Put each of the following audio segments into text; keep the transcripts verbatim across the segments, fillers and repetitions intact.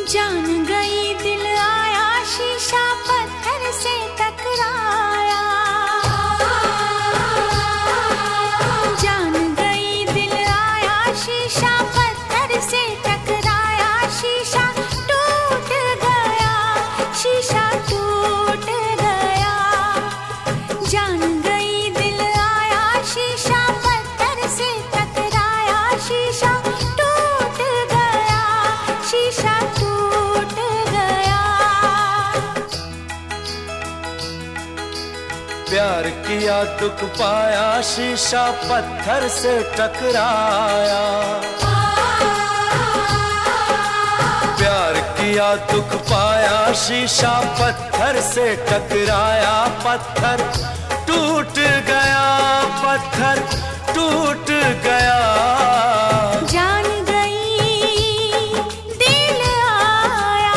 जान गई दिल आया शीशा पत्थर से टकराया। जान गई दिल आया शीशा पत्थर से टकराया। शीशा टूट गया, शीशा टूट गया। जान गई दिल आया शीशा पत्थर से टकराया। शीशा टूट गया, शीशा टूट गया। प्यार किया दुख पाया शीशा पत्थर से टकराया। प्यार किया दुख पाया शीशा पत्थर से टकराया। पत्थर टूट गया, पत्थर टूट गया। जान गई दिल आया।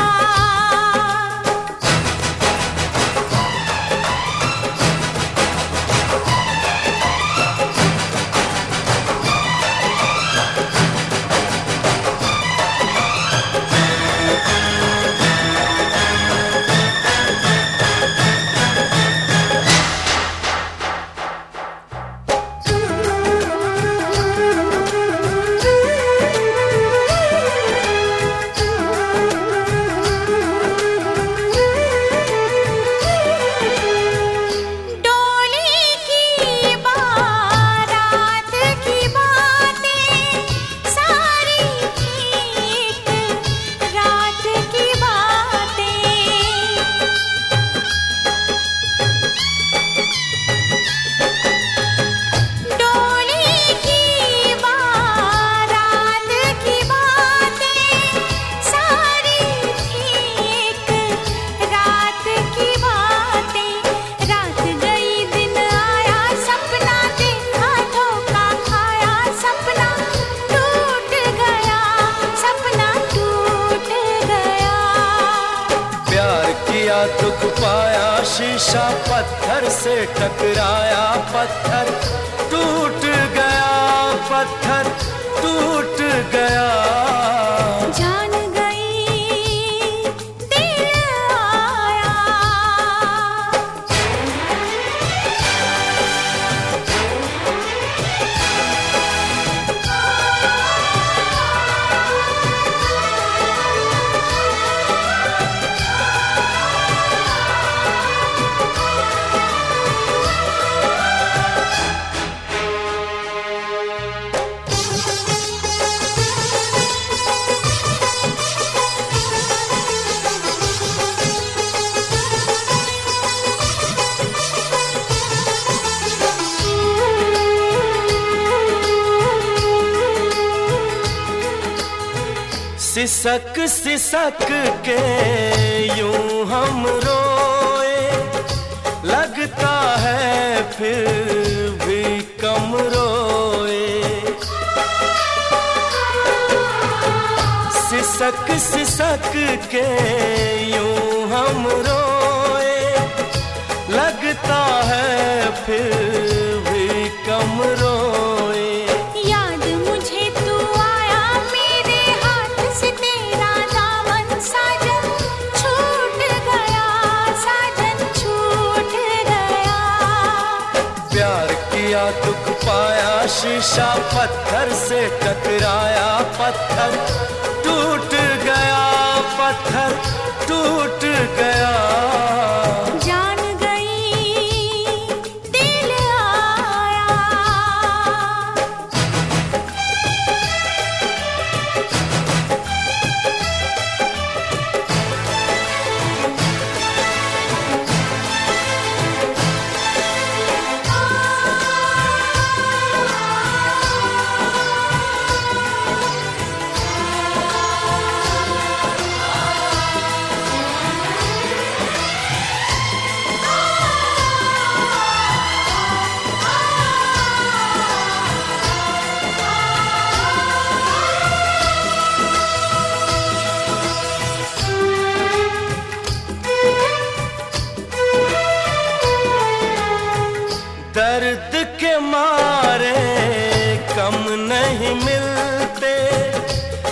दुख पाया शीशा पत्थर से टकराया। पत्थर टूट गया, पत्थर टूट गया। जान गई दिल आया। सिसक सिसक के यूं हम रोए, लगता है फिर भी कम रोए। सिसक सिसक के यूं हम रोए, लगता है फिर भी कम रोए। दुख पाया शीशा पत्थर से टकराया। पत्थर टूट गया, पत्थर टूट गया। जान गई दिल आया।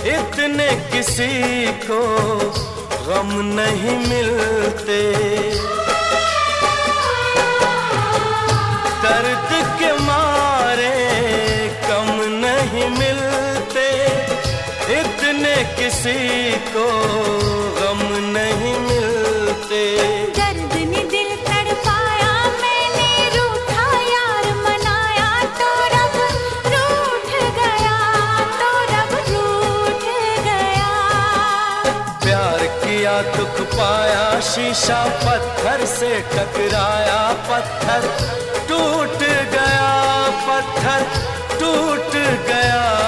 इतने किसी को गम नहीं मिलते, दर्द के मारे कम नहीं मिलते, इतने किसी को गम नहीं मिलते। दर्द ने दिल तड़पाया, मैंने रूठा यार मनाया, तो रब रूठ गया, तो रब रूठ गया। प्यार किया दुख पाया, शीशा पत्थर से टकराया, पत्थर टूट गया, पत्थर टूट गया।